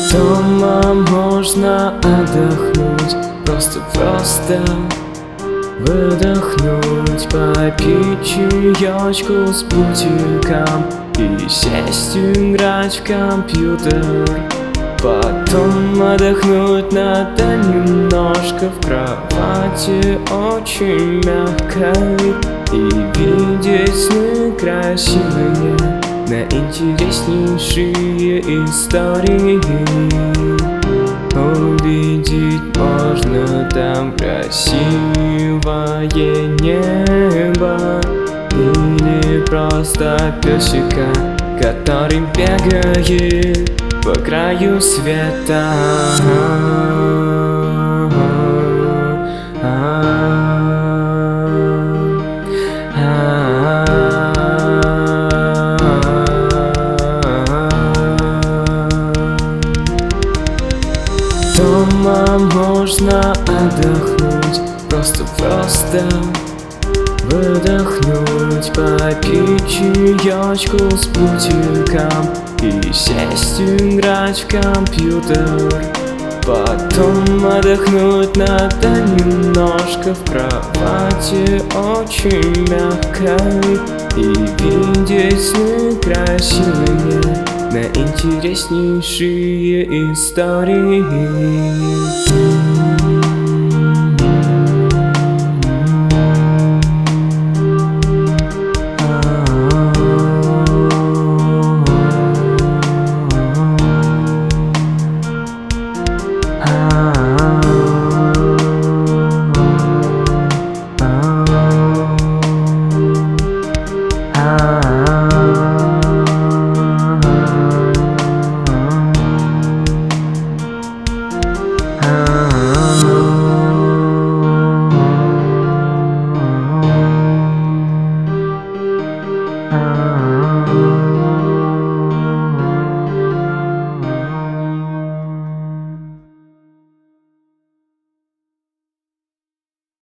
Дома можно отдохнуть, просто выдохнуть, попить чаечку с бутиком и сесть играть в компьютер. Потом отдохнуть надо немножко в кровати очень мягкой и видеть сны красивые, наинтереснейшие истории. Увидеть можно там красивое небо или просто песика, который бегает по краю света. Дома можно отдохнуть, просто выдохнуть, попить чаечку с бутиком и сесть играть в компьютер. Потом отдохнуть надо немножко в кровати очень мягкой и видеть сны красивые, наинтереснейшие истории.